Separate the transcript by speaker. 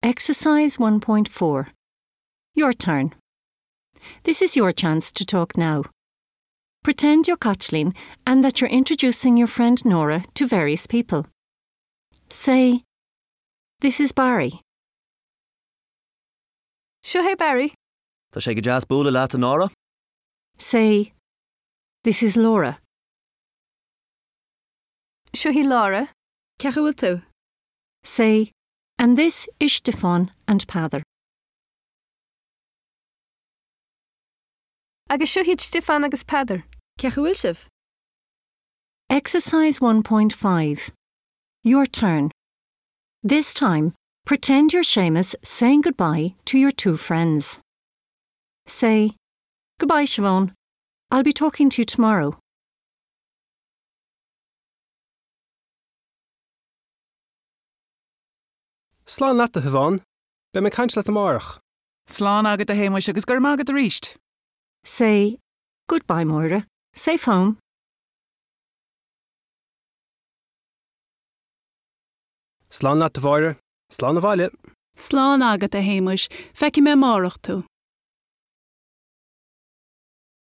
Speaker 1: Exercise 1.4. Your turn. This is your chance to talk now. Pretend you're Kathleen and that you're introducing your friend Nora to various people. Say, "This is Barry."
Speaker 2: Sure, hey Barry.
Speaker 3: Tá sé go jazz búla leat an ára?
Speaker 1: Say, "This is Laura."
Speaker 2: Sure, he Laura. Ceacha bhfuil tú?
Speaker 1: Say, "And this is Stefan and Peadar."
Speaker 2: Agus sure he'd Stefan agus Peadar. Ceacha bhfuil sibh?
Speaker 1: Exercise 1.5. Your turn. This time, pretend you're Seamus saying goodbye to your two friends. Say, "Goodbye, Siobhan. I'll be talking to you tomorrow."
Speaker 4: Slán leat a Siobhan, be me caint leat amárach.
Speaker 5: Slán agad a héimeis agus gur mágad a ríist.
Speaker 1: Say, "Goodbye, Moira. Safe home."
Speaker 4: Slán leat a bhaire, slán a bhaile.
Speaker 6: Slán agad a héimeis, feici mé márach tú.